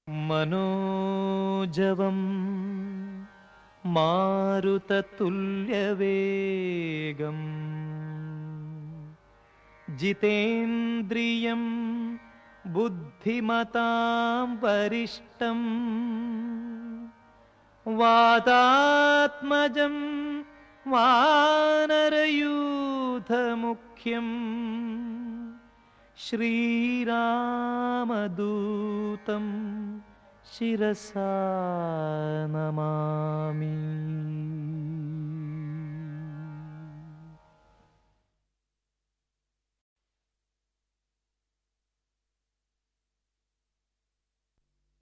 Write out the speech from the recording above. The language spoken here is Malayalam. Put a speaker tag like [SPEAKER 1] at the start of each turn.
[SPEAKER 1] മനോജവം മാരുതതുല്യവേഗം ജിതേന്ദ്രിയം ബുദ്ധിമതാം വരിഷ്ടം വാതാത്മജം വാനരയൂഥമുഖ്യം ശ്രീരാമദൂതം ശിരസാ നമാമി.